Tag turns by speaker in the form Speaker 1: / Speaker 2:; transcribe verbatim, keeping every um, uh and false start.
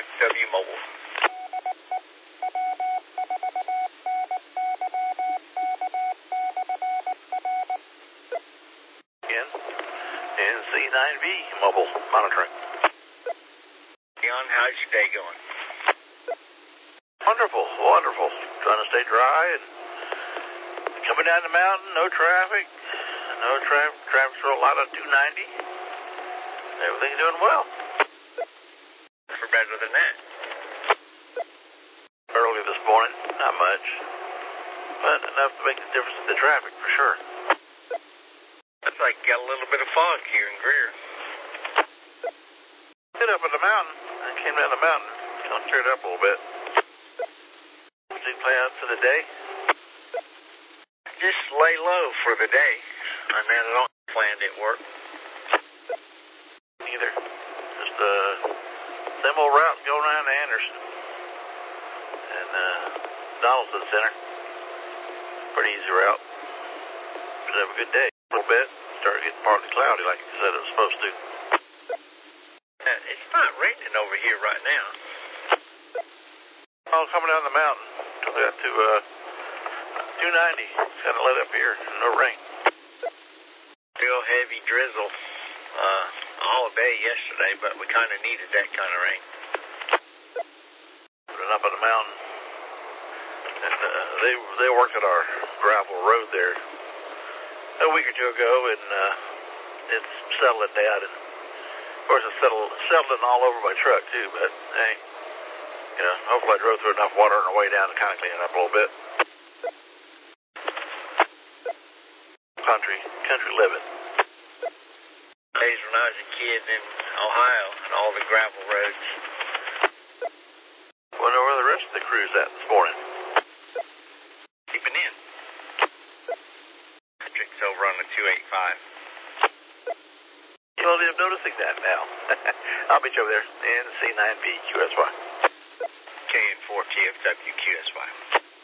Speaker 1: W Mobile.
Speaker 2: Again, N C nine V Mobile monitoring.
Speaker 1: Leon, how's your day going?
Speaker 2: Wonderful, wonderful. Trying to stay dry and coming down the mountain, no traffic. No traffic, traffic's a lot on two ninety. Everything's doing well.
Speaker 1: For better than that.
Speaker 2: Early this morning, not much. But enough to make a difference in the traffic, for sure.
Speaker 1: Looks like you got a little bit of fog here in Greer.
Speaker 2: Hit up on the mountain. I came down the mountain. You know, cleared up a little bit. What did you plan out for the day?
Speaker 1: Just lay low for the day. I mean, I don't plan it work.
Speaker 2: Either. Just uh, same old route going around to Anderson and uh, Donaldson Center. Pretty easy route. Should have a good day. A little bit. Started getting partly cloudy like you said it was supposed to.
Speaker 1: Uh, it's not raining over here right now.
Speaker 2: Oh, coming down the mountain. Took that to uh, two ninety. Kind of let up here. No rain.
Speaker 1: Real heavy drizzle uh, all day yesterday, but we kind of needed that kind of rain.
Speaker 2: Put it up on the mountain. And uh, they they worked at our gravel road there a week or two ago, and uh, it's settling down. And of course, it's settled, settling all over my truck too. But hey, you know, hopefully I drove through enough water on the way down to kind of clean it up a little bit. Country, country living.
Speaker 1: Days when I was a kid in Ohio and all the gravel roads.
Speaker 2: Wonder where the rest of the crew's at this morning.
Speaker 1: Keeping in. Patrick's over on the two eighty-five.
Speaker 2: You only am noticing that now. I'll meet you over there. N C nine V Q S Y.
Speaker 1: K N four T F W Q S Y.